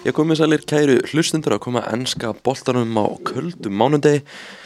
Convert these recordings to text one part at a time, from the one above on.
Ég komið sælir kæru hlustundur að koma enska boltanum á köldum mánudegi.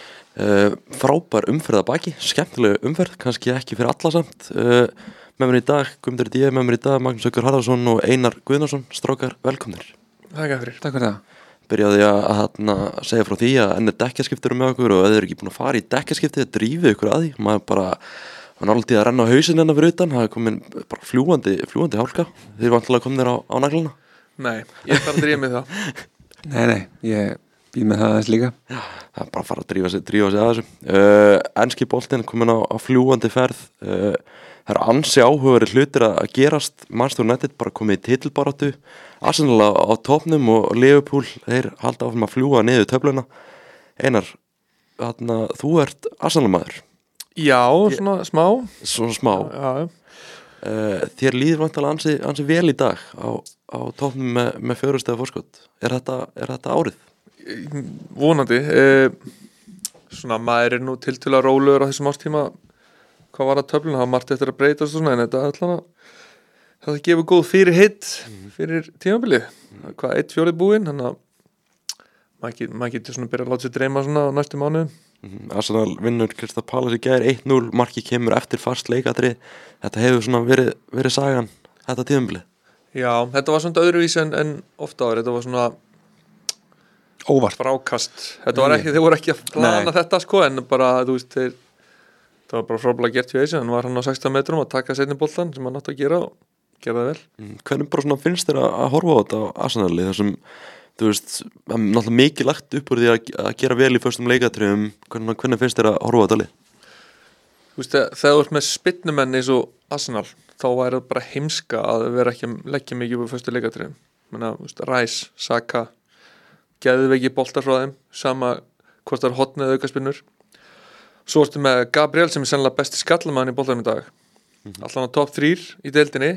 Frábær umferð að baki, skemmtileg umferð, kannski ekki fyrir alla samt. Með mér í dag, Guðmundur D, með mér í dag, Magnús Haukur Harðarsson og Einar Guðnason. Strákar, velkomnir. Takk fyrir. Takk fyrir það. Byrjaði að segja frá því að enn dekkjaskipti eru með okkur og ef þið eru ekki búin að fara í dekkjaskipti, drífið ykkur að því. Maður bara, hann alltaf að renna á hausinn hennar fyrir utan, það er komin bara fljúgandi hálka. Þið eru vantilega komnir á naglana. Nei, ég þarf að drífa mig það. Nei, ég býð með það aðeins líka. Já, það er bara að fara að drífa sig að þessu. Enski boltinn komin á fljúgandi ferð. Það eru ansi áhugaverðir hlutir að gerast. Manchester United bara komið í titilbaráttu. Arsenal á topnum og Liverpool, þeir halda áfram að fljúga niður töfluna. Einar, þú ert Arsenal-maður. Já, svona smá. Svona smá. Já. Þér líður vantilega ansi vel í dag á topnum með 4 stiga forskot. Er þetta árið? Vonandi. Svona maður nú tiltölulega rólegur á þessum ástíma. Hvað var að töfluna? Það var margt eftir að breytast og svona, en þetta gefur góð fyrirheit fyrir tímabilið. Hvað, 1/4 búinn, þannig að maður getur svona byrja að láta sig dreyma svona á næstu mánuðum. Arsenal vinnur Crystal Palace í gær 1-0, markið kemur eftir fast leikatriði. Þetta hefur svona verið sagan þetta tímabilið. Já, þetta var svona öðruvísi en ofta áður. Þetta var svona Óvart. frákast. Þeir voru ekki að plana þetta sko, en bara, þú veist, það var bara frábælega gert hjá þessu. Hann var hann á 16 metrum að taka seinni boltan sem hann átti að gera og gera það vel. Hvernig bara svona finnst þér að horfa á þetta á Arsenali þessum, þú veist, náttúrulega mikið lagt upp úr því að gera vel í föstum leikatriðum. Hvernig finnst þér að horfa á þetta lið? Þú veist, þegar þú ert með spynnumenn eins og Arsenal, þá er það bara heimska að vera ekki að leggja mikið upp á föstu leikatriðum. Menna, þú veist, Rice, Saka, geðveiki boltar frá þeim, sama hvort það er hotn eða aukaspinnur. Svo ertu með Gabriel sem er sennilega besti skallamaðurinn í boltanum í dag. Allan á top 3 í deildinni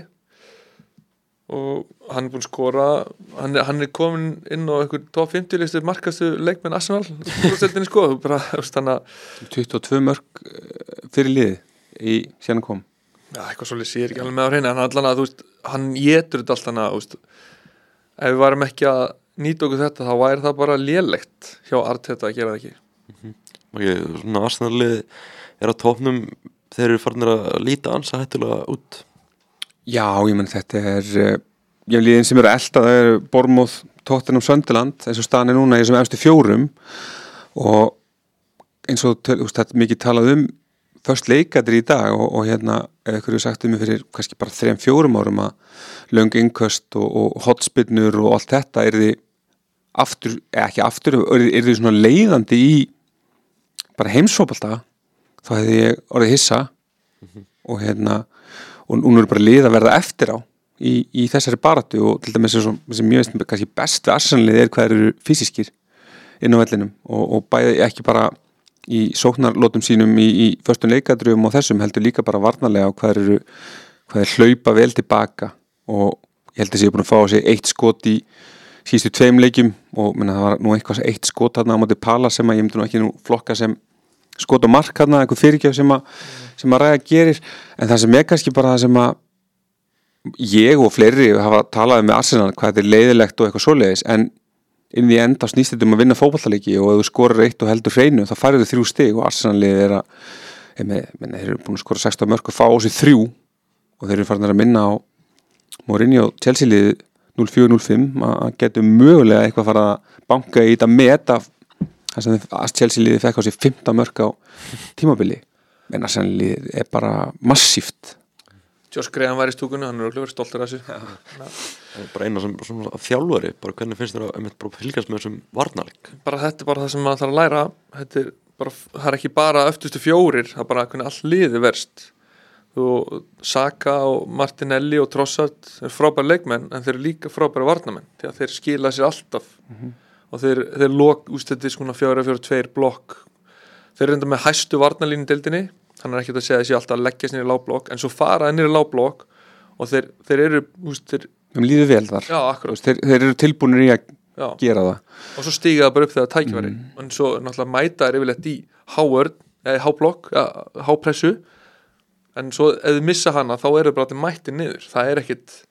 og hann er búinn að skora, hann er komin inn á einhver top 50 listu markastu leikmenn Arsenal í deildinni sko, bara þannig að 22 mörk fyrir liðið síðan kom. Já, eitthvað svolítið sé ekki alveg með á hreinu, en allan að þú veist, hann étur þetta allt þannig að, þú veist, ef við varum ekki að nýta okkur þetta, þá væri það bara lélegt hjá Arteta að gera það ekki. Svona Arsenal-lið er á topnum, þeir eru farnir að líta ansa hættulega út. Já, ég menn þetta liðin sem eru að elta, það eru Bournemouth, Tottenham, Sunderland, eins og staðan er núna í þessum efstu 4 og eins og þetta er mikið talað först leikadri í dag og hérna, ef ykkur hefur sagt mig fyrir kannski bara 3-4 árum að löng innköst og hotspinnur og allt þetta yrði svona leiðandi í bara heimsfótbolta, þá hefði ég orðið hissa og hérna, og núna eru bara lið að verða eftir á í þessari baráttu og til dæmis sem ég veist kannski best við Arsenal-lið hvað eru fysískir inn á vellinum og bæði ekki bara í sóknarlótum sínum í föstum leikadröfum og þessum heldur líka bara varnarlega og hvað er hlaupa vel tilbaka og ég held að ég er búin að fá á sig 1 skot í síðustu 2 leikjum og það var nú eitthvað 1 skot þarna á móti Palace sem að ég myndi nú ekki flokka sem skot og mark þarna, einhver fyrirgjöf sem að ræða gerir, en það sem er kannski bara það sem að ég og fleiri hafa talað með Arsenal hvað þetta er leiðilegt og eitthvað svoleiðis, en inn í enda snýst þetta að vinna fótboltaleiki og ef þú skorar 1 og heldur hreinu þá færðu 3 stig og Arsenal-lið þeir eru búin að skora 16 mörk og fá á sig 3 og þeir eru farin að minna á Mourinho og Chelsea-lið 0-4-0-5 að getur mögulega eitthvað fara að banka í þetta meta þar sem Chelsea-liðið fekk á sig 15 mörk á tímabili, en Arsenal-liðið er bara massíft. Josh Graham var í stúkunni, hann er verið stoltur af þessu. Það er bara eina sem þjálfari, bara hvernig finnst þér að fylgjast með þessum varnarleik? Bara þetta er bara það sem maður þarf að læra, það er ekki bara öftustu 4, það er bara hvernig all liði verst. Saka og Martinelli og Trossard er frábæri leikmenn, en þeir eru líka frábæri varnarmenn, því að þeir skila sér alltaf og þeir þetta er svona 4-4-2 blokk. Þeir eru enda með hæstu varnarlínu í deildinni, hann er ekki að segja þessi alltaf að leggja sér í lágblokk, en svo fara ennir í lágblokk og þeir eru líður vel þar. Já, akkurat. Þeir eru tilbúnir í að gera það. Og svo stíga það bara upp þegar tækifæri, en svo náttúrulega mæta er yfirleitt í háblokk, hápressu, en svo ef þið missa hana þá eru bara allir mættir niður, það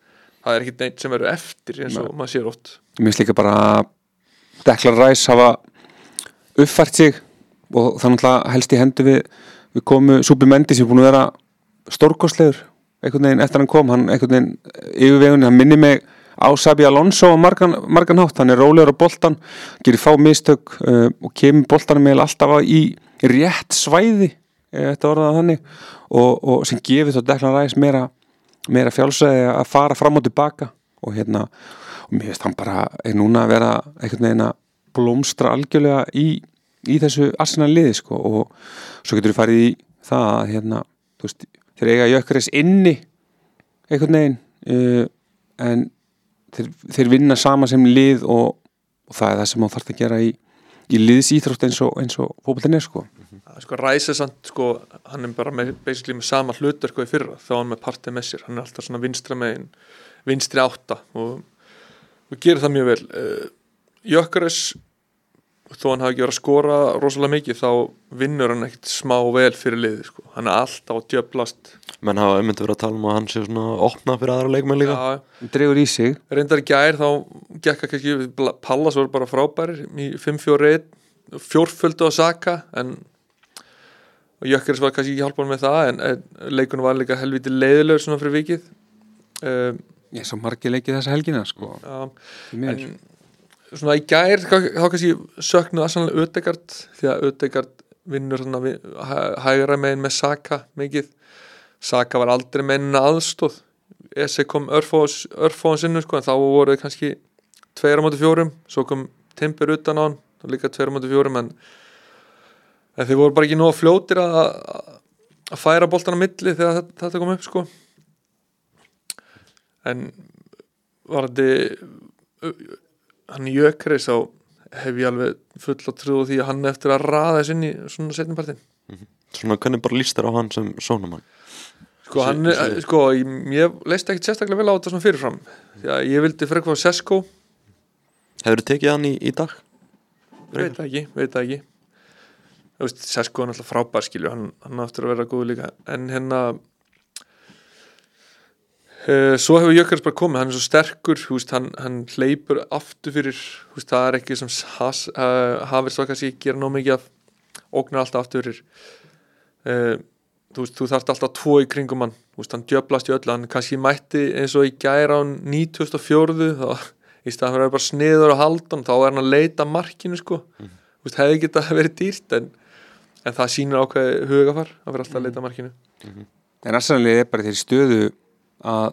það er ekki neitt sem eru eftir eins og maður sér oft. Mér finnst líka bara að Declan Rice hafa uppfært sig og það náttúrulega helst í hendu við komu Subimendi sem er búin að vera stórkostlegur einhvern veginn eftir hann kom, hann einhvern veginn yfirvegunni, hann minni mig á Xabi Alonso á margan hátt, hann er rólegur á boltan, gerir fá mistök og kemur boltanum með alltaf í rétt svæði, þetta orðað þannig og sem gefur þá Declan Rice meira frjálsræði að fara fram og tilbaka og og mér finnst hann bara núna að vera einhvern veginn að blómstra algjörlega í þessu Arsenal liði sko og svo getur við farið í það að þú veist, þeir eiga Gyökeres inni einhvern veginn en þeir vinna sama sem lið og það er það sem hann þarf að gera í liðsíþrótt eins og fótboltinn sko. Sko Rice er samt sko, hann er bara basically með sama hlutverk í fyrra, þá hann með partið með sér, hann er alltaf svona vinstri átta og gerir það mjög vel. Gyökeres, þó hann hafi ekki verið að skora rosalega mikið, þá vinnur hann ekkert smá vel fyrir liði sko. Hann er alltaf að djöflast. Menn hafa einmitt verið að tala að hann sé svona opna fyrir aðra leikmenn líka. Já, dregur í sig. Reyndar í gær þá gekk að kannski Pallas voru bara frábærir í 5-4-1, fjórföldu á Saka og Gyökeres var kannski ekki hjálpað með það en leikunum var líka helviti leiðilegur svona fyrir vikið. Ég svo margir leikið þessa helgina sko. En svona í gær þá kannski söknuð Arsenal Ødegaard því að Ødegaard vinnur hægra megin með Saka mikið. Saka var aldrei með aðstóð. Ese kom örfáðan sinnu sko en þá voru þau kannski 2-4, svo kom Timber utan á hann og líka 2-4 en þeir voru bara ekki nóg fljótir að færa boltana milli þegar þetta kom upp sko. En var þetta hann í Gyökeres þá hef ég alveg full á trú því að hann eftir að raða þess inn í svona seinnipartinn. Svona hvernig bara líst þér á hann sem sónumann? Sko ég leist ekkert sérstaklega vel á þetta svona fyrirfram því að ég vildi frekar fá Sesko. Hefur þið tekið hann í dag? Veit það ekki. Þú veist, Sesko er náttúrulega frábær skilju, hann aftur að vera góð líka en svo hefur Gyökeres bara komið, hann er svo sterkur, veist, hann hleypur aftur fyrir, veist, það er ekki sem Havertz var kannski gera nóg mikið af ógnar alltaf aftur fyrir þú þarft alltaf 2 í kringum hann, veist, hann djöflast í öllu, hann kannski mætti eins og í gæra á 94 þá í staðan fyrir að bara sniður og haldan þá er hann að leita markinu sko veist, hefði getað verið dýrt en það sýnir ákveði hugafar að vera alltaf að leita markinu. En Arsenal bara þeirri stöðu að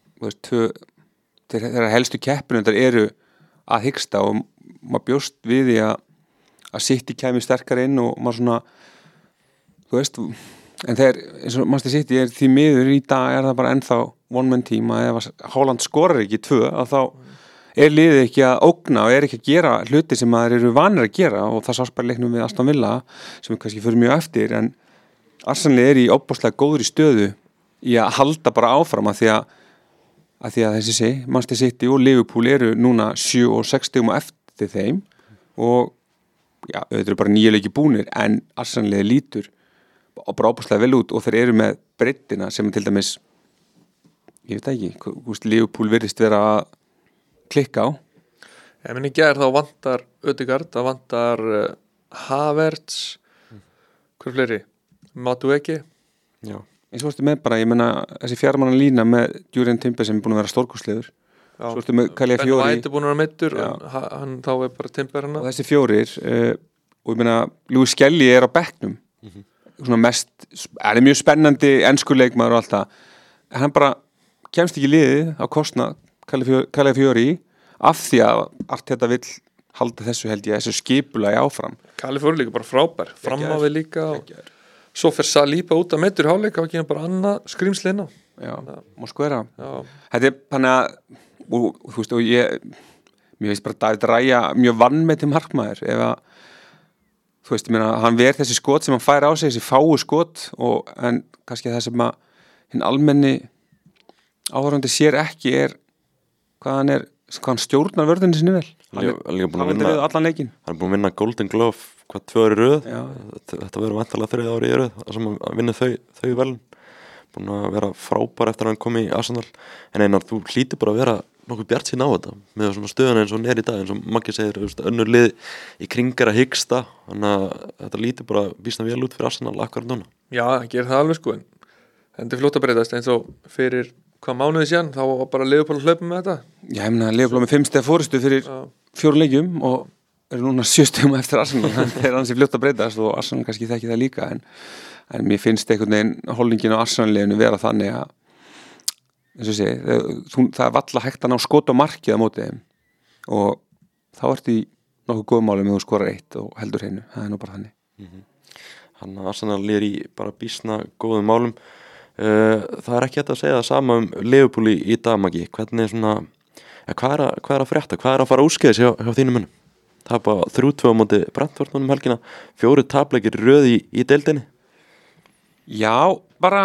þeirra helstu keppinundar eru að hyggsta og maður bjóst við því að City kæmi sterkar inn og maður svona þú veist, en þegar eins og Manchester City er því miður í dag er það bara ennþá one man team að ef Haaland skorar ekki 2 að þá er liðið ekki að ógna og er ekki að gera hluti sem maður eru vanir að gera og það sást bara leiknum við Aston Villa sem við kannski fyrir mjög eftir en Arsenal er í óbúslega góðri stöðu í að halda bara áfram að því að þessi Manchester City og Liverpool eru núna 7 og 6 stigum eftir þeim og já, þau eru bara 9 leiki búnir en Arsenal lítur bara óbúslega vel út og þeir eru með breiddina sem til dæmis ég veit ekki, Liverpool virðist vera að klikka á. Ég minn í gær þá vantar Ødegaard, það vantar Havertz hver fleiri? Madueke. Já. Eins og með bara, ég menna þessi fjármanna lína með Jurgen Timber sem er búin að vera stórkostlegur. Svo ertu með Calafiori. Ben White er búin að vera meiddur hann þá er bara Timber hana. Og þessi 4 og ég menna Lewis Skelly er á bekknum. Svona mest, er mjög spennandi enskur leikmaður og allt það. En hann bara kemst ekki liðið á kostnað Calafiori af því að allt þetta vill halda þessu held ég þessu skipulagi áfram. Calafiori líka bara frábær, fram á við líka og svo fer Saliba út að meiddur hálfleik og ekki bara annað skrimsleina. Já, Moskvera. Þetta er þannig að og þú veist og mér veist bara David Raya mjög vannmetið markmaður ef að þú veist, ég meina hann ver þessi skot sem hann fær á sig þessi fáu skot en kannski það sem að hinn almenni áhorfandi sér ekki er hvað hann stjórnar vörðinni sinni vel. Hann er búin að allan leikinn. Hann er búin að vinna Golden Glove 2 ári röð. Þetta verður vantarlega 3 ári í röð sem að vinna þau vel. búin að vera frábær eftir að hann kom í Arsenal, en Einar, þú hlýtur bara að vera nokkuð bjartsýn á þetta með svona stöðuna eins og hún í dag, eins og Maggi segir, önnur lið í kringar að hyggsta, þannig að þetta lítur bara býsna vel út fyrir Arsenal akkurat núna. Já, það gerir það alveg sko, en þetta er fljótt að breytast eins og fyrir hvað mánuði síðan, þá var bara Liverpool að hlaupa með þetta. Já, ég meina Liverpool með 5 stiga fórustu fyrir 4 leikjum og eru núna 7 stigum eftir Arsenal, þannig að það er ansi fljótt að breytast og Arsenal kannski þekki það líka, en mér finnst einhvern veginn holdingin á Arsenal-liðinu vera þannig að eins og sé, það er valla hægt að ná skot á markið á móti þeim og þá ertu í nokkuð góðum málum ef þú skorar 1 og heldur hreinu, það er nú bara þannig. Hann að Arsenal er í bara býsna góðum málum. Það er ekki hægt að segja það sama Liverpool í dag, Maggi. Hvernig svona, hvað er að frétta? Hvað er að fara úrskeiðis hjá þínum mönnum? Það er bara 3-2 á móti Brentford núna helgina, 4 tapleikir röð í deildinni. Já, bara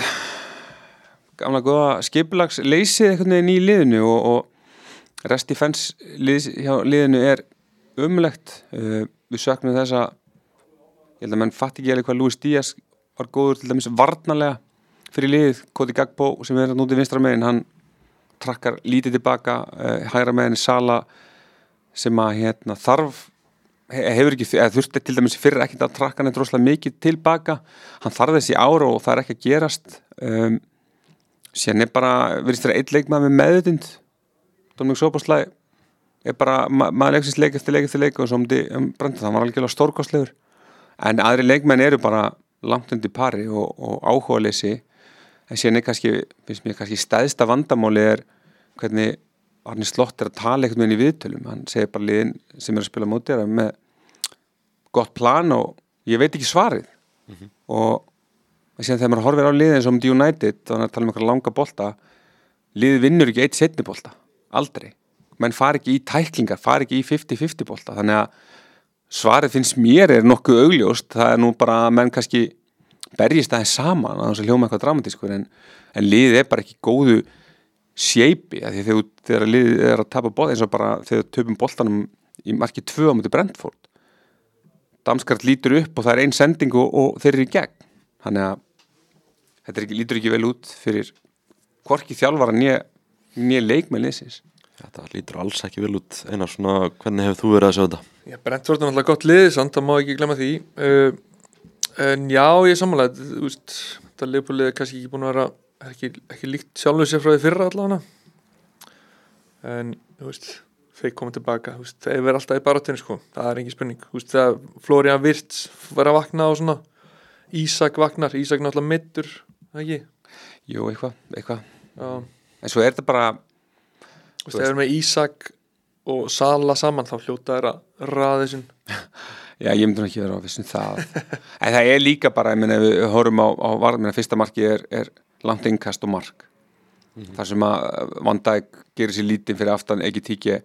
gamla góða skipulagsleysið einhvern veginn í liðinu og resti fans hjá liðinu er ömurlegt. Við söknum þess að ég held að menn fatti ekki alveg hvað Luis Díaz var góður til dæmis varnarlega fyrir liðið. Cody Gakpo sem er núti vinstra megin, hann trakkar lítið tilbaka, hægra megin Sala sem að hefur ekki, eða þurfti til dæmis fyrir ekkert að trakka hann droslega mikið tilbaka, hann þarf þessi ára og það er ekki að gerast. Síðan er bara virðist vera 1 leikmaður með meðvitund, Dominic Szoboszlai er bara maður leiksins leik eftir leik og svo Brentford, hann var algjörlega stórkostlegur, en aðri leikmenn eru bara langt undir pari og áhugaleysi, en síðan er kannski, finnst mér kannski stæðsta vandamáli er hvernig Arne Slott er að tala einhvern veginn í viðtölum, hann segir bara liðin sem er að spila móti með gott plan og ég veit ekki svarið. Og síðan þegar maður horfir á liðin eins og United, þá er að tala um einhverja langa bolta, liðið vinnur ekki 1 seinni bolta, aldrei. Menn fari ekki í tæklingar, fari ekki í 50-50 bolta, þannig að svarið finnst mér er nokkuð augljóst, það er nú bara að menn kannski berjist aðeins saman, að það hljóma eitthvað dramatískur, en liðið er bara ekki góðu shapei, því þegar liðið er að tapa bolta, eins og bara þegar töpum boltanum í marki 2 á móti Brentford, Damsgaard lítur upp og það er 1 sending og þeir eru í gegn, þannig að þetta lítur ekki vel út fyrir hvorki þjálfara né leikmenn liðsins. Þetta lítur alls ekki vel út. Einar, svona, hvernig hefur þú verið að sjá þetta? Já, Brentford er náttúrulega gott lið, samt það má ekki glemma því, en já, ég sammála, þetta Liverpool er kannski ekki búin að vera ekki líkt sjálfur sér frá því fyrra allavega, en þeir koma tilbaka, þeir verða alltaf í baráttunni sko, það er engin spurning, þegar Florian Wirtz var að vakna og svona Ísak vaknar, Ísak náttúrulega meiddur, ekki? Jú, eitthvað. Já. En svo er þetta bara þeir eru með Ísak og Sala saman, þá hljóta þeir að raða þessum. Já, ég myndi ekki vera á vissum það. En það er líka bara, ég meina, ef við horfum á varðmenn, fyrsta marki er langt innkast og mark. Þar sem að Van Dijk gerir sér lítið fyrir aftan, ekki tíki,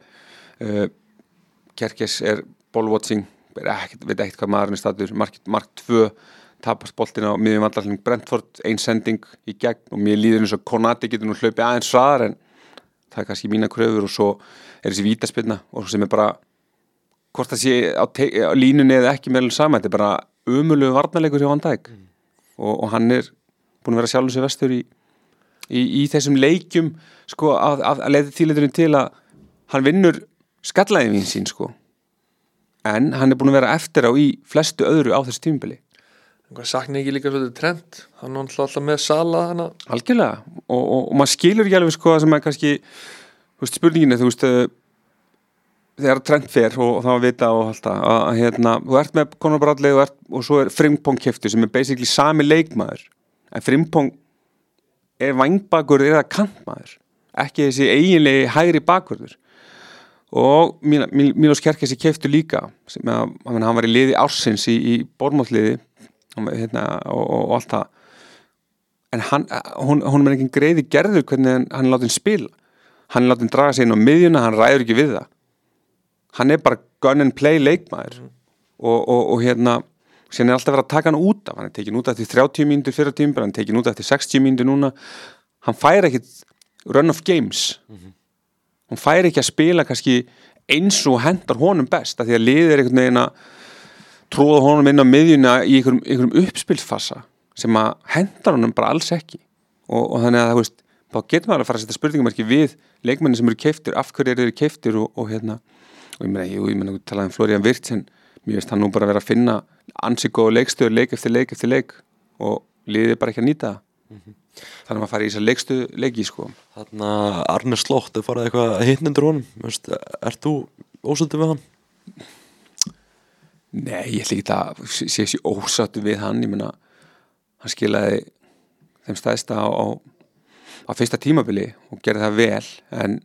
Kerkes er ballwatching, veit ekkert hvað maðurinn er statur, mark 2, tapast boltinn á miðjum vallarhling Brentford, 1 sending í gegn og mér líður eins og Konati getur nú hlaupið aðeins hraðar, en það er kannski mína kröfur og svo er þessi vítaspyrna og sem er bara hvort það sé á línunni eða ekki meðal saman, þetta er bara ömurlegur varnarleikur hjá Van Dijk og hann er búin að vera sjálfur sér vestur í þessum leikjum sko, að leiða tíleiturinn til að hann vinnur skallaðin sín sko, en hann er búin að vera eftir á í flestu öðru á þessu tímabili. Sakni ekki líka svolítið Trent, hann er alltaf með Sala hana. Algjörlega, og maður skilur ekki alveg sko það sem er kannski spurningin er, þegar Trent fer og það var vita og allt það, að þú ert með Conor Bradley og svo er Frimpong keyptur sem er basically sami leikmaður, en Frimpong er vængbakur eða kantmaður, ekki þessi eiginlegi hægri bakvörður. Og Milos Kerkes er keyptur líka, sem hann var í liði ársins í Bournemouth-liði og allt það, en hún er ekki greiði gerður hvernig hann er látið spila, hann er látið draga sig inn á miðjuna, hann ræður ekki við það, hann er bara gun and play leikmaður og síðan er alltaf verið að taka hann út af, hann er tekin út eftir 30 mínútur fyrir tímabil, hann er tekin út eftir 60 mínútur núna, hann fær ekki run of games, hann fær ekki að spila kannski eins og hendar honum best, af því að liðið er einhvern veginn að tróða honum inn á miðjuna í einhverjum uppspilsfassa sem að hendar honum bara alls ekki. og þannig að, þú veist, þá getur maður að fara að setja spurningamarki við leikmenni sem eru keiftir, af hverju eru þeir keiftir og hérna, og ég meina, þú talaði Florian Wirtz, en mér veist hann nú bara vera að finna ansi góð leikstöður leik eftir leik og liðið bara ekki að nýta það. Þannig að maður fara í þessar leikstuð leiki, sko. Þarna Arne Slott, þau farið eitthvað hittnendur honum, veist, ert þú ósáttur við hann? Nei, ég ætla ekki að sé þessi ósáttur við hann, ég meina, hann skilaði þeim stæðsta á fyrsta tímabili og gerði það vel, en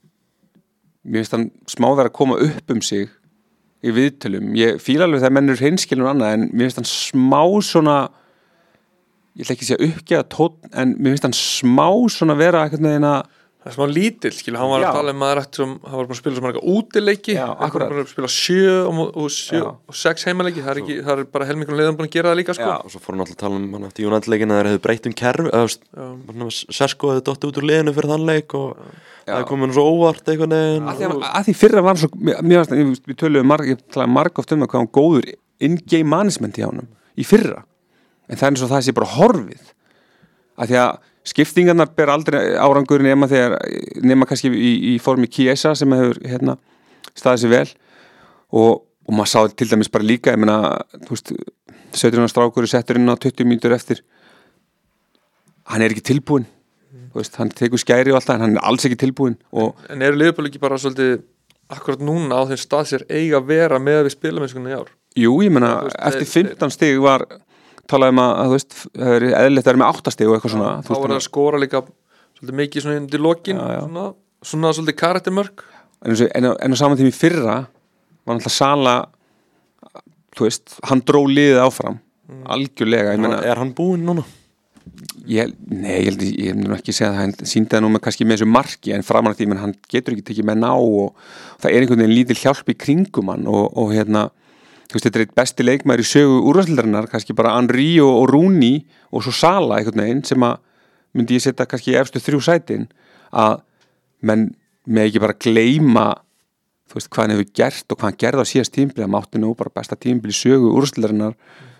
mér finnst hann smá vera að koma upp sig í viðtölum. Ég fíla alveg þegar menn eru hreinskilin og annað, en mér finnst hann smá svona, ég ætla ekki að segja uppgeða tónn, en mér finnst hann smá svona vera eitthvað með eina. Það er smá lítill, skilur, hann var að tala maður hann var bara að spila sem eitthvað útileiki, hann var bara að spila 7 og 6 heimaleiki, það er bara helmingur leiðan búin að gera það líka, sko. Og svo fór hann alltaf að tala hann eftir United-leikin að þeir hefðu breytt kerfi, Sesko hefði dottið út úr liðinu fyrir þann leik og það er komin svo óvart eitthvað neginn. Að því fyrra var svo, við talaði marg oft um hvað hann góður in-game management í honum í fyrra, en það er eins og það sé bara horfið, að því að skiptingarnar ber aldrei árangur nema kannski í formi Chiesa sem hefur staðið sér vel og maður sá til dæmis bara líka, ég meina, þú veist, 17 strákur settur inn á 20 mínútur eftir, hann er ekki tilbúinn, þú veist, hann tekur skæri og allt það, en hann er alls ekki tilbúinn. En eru Liverpool ekki bara svolítið akkurat núna á þeim stað sér eiga að vera með við spilamennskuna í ár? Jú, ég meina, eftir 15 stig var talaði að þú veist, það er eðlilegt að vera með 8 stig og eitthvað svona. Þá var það að skora líka svolítið mikið svona undir lokin, svona svolítið karaktermörk. En á saman tíma í fyrra var náttúrulega Sala, þú veist, hann dró liðið áfram, algjörlega. Er hann búinn núna? Ég myndi ekki segja að hann sýndi það nú með kannski með þessu marki, en framan af því, menn hann getur ekki tekið með ná og það er einhvern veginn lítil hjálp í kringum hann og þú veist, þetta er eitt besti leikmaður í sögu úrvalsdeildarinnar, kannski bara Henry og Rooney og svo Sala einhvern veginn sem að myndi ég setja kannski í efstu 3 sætin, að menn með ekki bara gleyma, þú veist, hvað hann hefur gert og hvað hann gerði á síðast tímabili, að mátti nú bara besta tímabili í sögu úrvalsdeildarinnar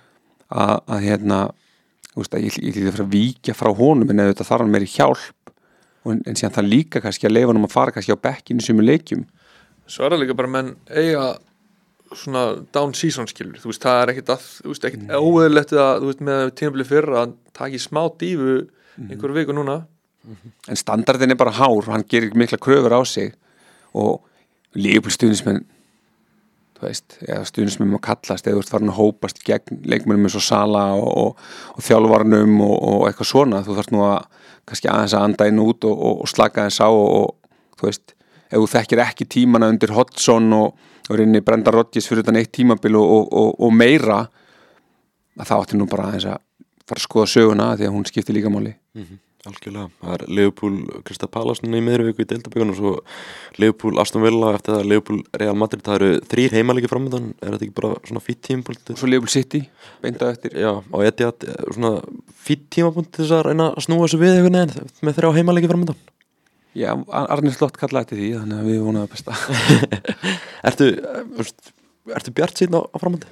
að þú veist, að ég lítið að fara að víkja frá honum, en þetta þarf hann meiri hjálp en síðan það líka kannski að leyfa hann að fara kannski á bekkinn í sumum leikjum. Svo er það líka bara menn eiga svona down season, skilur, þú veist, það er ekkert óeðlilegt að, þú veist, með tímabili fyrra að taka í smá dífu einhverju viku núna. En standardin er bara hár, hann gerir mikla kröfur á sig og Liverpool stuðningsmenn, þú veist, eða stuðningsmenn má kallast, eða þú veist, farin að hópast gegn leikmennum eins og Sala og þjálfarnum og eitthvað svona, þú þarft nú að kannski aðeins að anda inn út og slaka aðeins á og þú veist, ef þú þekkir ekki tímana undir Hodgson og rinni Brendan Rodgers fyrir utan eitt tímabil og meira, að það átti nú bara aðeins að fara að skoða söguna því að hún skiptir líka máli. Algjörlega, það er Liverpool Crystal Palace núna í miðri viku í deildabíkunum og svo Liverpool Aston Villa, eftir það Liverpool Real Madrid, það eru 3 heimaleiki framöndan, er þetta ekki bara svona fýtt tímapunkt? Svo Liverpool City, beint á eftir. Já, á Etihad, svona fýtt tímapunkt til þess að reyna að snúa þessu við einhvern veginn með 3 heimaleiki framöndan. Já, Arne Slott kallaði eftir því, þannig að við vonaðum að besta. Ertu bjart síðan á framhaldi?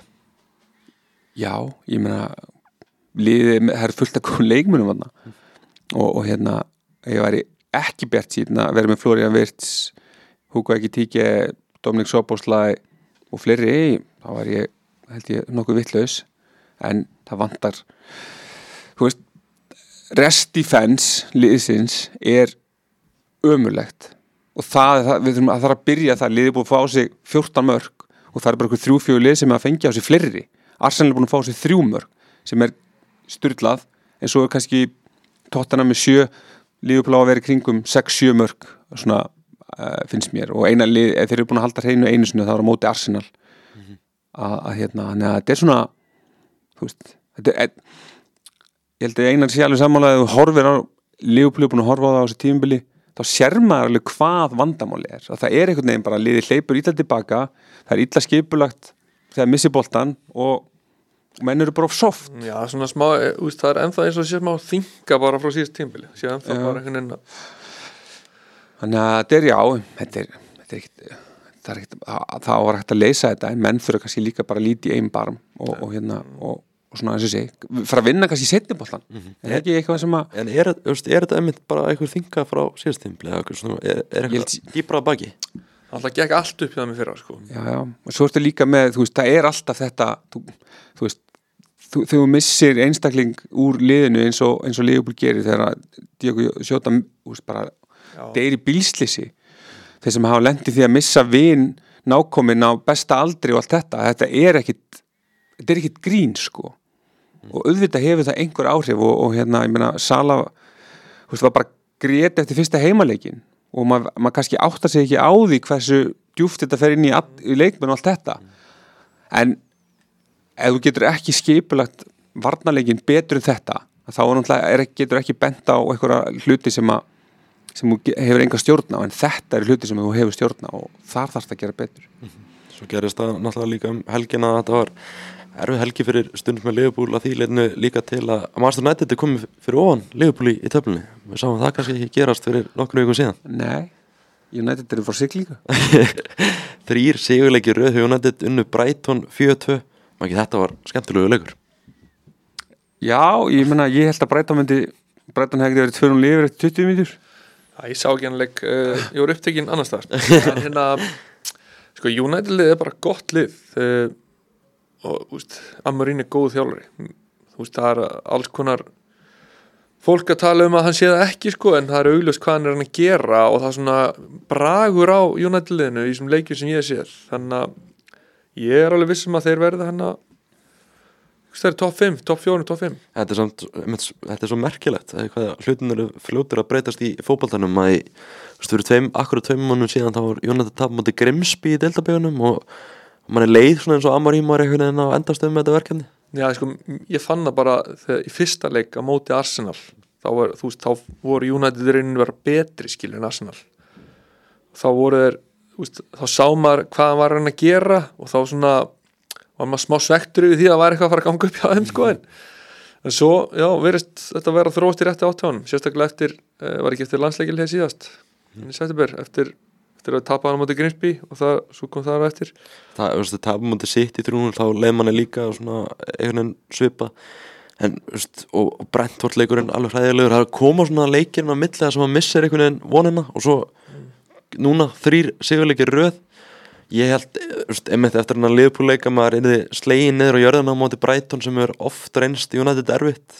Já, ég meina liðið, það er fullt að koma leikmunum þarna og ég væri ekki bjart síðan að vera með Florian Wirtz, Hugo Ekitike, Dominic Szoboszlai og fleiri, þá var ég, held ég, nokkuð vitlaus, en það vantar, þú veist, rest defense liðsins er ömurlegt og við þurfum að byrja það, liðið búið að fá sig 14 mörg og það er bara eitthvað 3-4 lið sem að fengja á sig fleiri. Arsenal er búin að fá sig 3 mörg sem er sturlað, en svo er kannski Tottenham með 7, Liverpool á að vera í kringum 6-7 mörg, svona finnst mér, og eina lið, ef þeir eru búin að halda hreinu einu sinni, það var á móti Arsenal þannig að þetta er svona, þú veist, ég held að einan sé alveg sammála að þú horfir á Liverpool er búin að horfa á það á þessu tímabili, þá sér maður alveg hvað vandamáli er, að það er einhvern veginn bara liðið hleypur illa tilbaka, það er illa skipulagt þegar missi boltan og menn eru bara of soft. Já, svona smá, það er ennþá eins og sé smá þinga bara frá síðast tímabili, sé ennþá bara einhvern veginn að. Þannig að þetta er, já, það var hægt að leysa þetta, en menn þurfa kannski líka bara að líti í einn barm og svona eins og sé fara að vinna kannski seinni boltan er ekki eitthvað sem að En er þetta einmitt bara einhver þinga frá síðastímpli eða eitthvað svona, er eitthvað dýpra að baki? Alltaf gekk allt upp hjá þeim í fyrra sko. já, og svo ertu líka með, þú veist, það er alltaf þetta þú veist, þegar þú missir einstakling úr liðinu eins og Liverpool gerir þegar Diogo Jota bara deyr í bílslisi þeir sem hafa lent í því að missa vin nákominn á besta aldri og allt þetta er ekkit grín sko og auðvitað hefur það einhver áhrif og hérna, ég meina, Sala þú veist, var bara grét eftir fyrsta heimaleikin og maður kannski áttar sig ekki á því hversu djúpt þetta fer inn í leikmenn og allt þetta en ef þú getur ekki skipulagt varnarleikin betur en þetta þá getur ekki bent á einhverja hluti sem þú hefur enga stjórn á en þetta er hluti sem þú hefur stjórn á og þar þarf það að gera betur Svo gerist það náttúrulega líka helgina að þetta var erfið helgi fyrir stund með Liverpool að því leitinu líka til að Manchester United komið fyrir ofan Liverpool í töflunni við sáum það kannski ekki gerast fyrir nokkru vikum síðan Nei, United eru frá siglinga 3 sigurleikir röð hjá United unnu Brighton 4-2 þetta var skemmtilegu leikur Já, ég held að Brighton hefði verið 2-0 yfir eftir 20 mínútur Ég sá ekki hann leik, ég voru upptekinn annars þar en hérna sko United lið bara gott lið og Amorim góð þjálfari það er alls konar fólk að tala að hann sé það ekki sko en það augljóst hvað hann að gera og það svona bragur á United liðinu í þessum leikjum sem ég sé þannig að ég alveg vissum að þeir verða hann að það er top 5, top 4, top 5 Þetta er svo merkilegt hvað hlutin eru fljótur að breytast í fótboltanum að fyrir akkurat 2 mánuðum síðan þá var United tap móti Grimsby í deildabíunum og mann er leið svona eins og Amorim var einhvern veginn á endastöðum með þetta verkefni Já, sko, ég fann það bara þegar í fyrsta leik á móti Arsenal þá voru United reynin vera betri skilur en Arsenal þá voru þeir þá sá maður hvað hann var að gera og þá svona var maður smá svektur yfir því að það var eitthvað að fara að ganga upp hjá þeim sko en svo, já, verðist þetta vera þróast í rétti áttáðunum, sérstaklega eftir var ekki eftir landsleikil hér síðast í september, eftir að tapa hann á móti Grimsby og svo kom það eftir Það tapa móti sitt í 3-0 þá leið manni líka svona einhvern veginn svipa en, og Brentford leikurinn alveg hræðilegur það koma svona leikir með millega sem að missir einhvern veginn vonina og svo núna 3 sigurleikir röð Ég held, einmitt eftir hann að Liverpool-leika maður yrði slegin niður á jörðina á móti Brighton sem er oft reynst United erfitt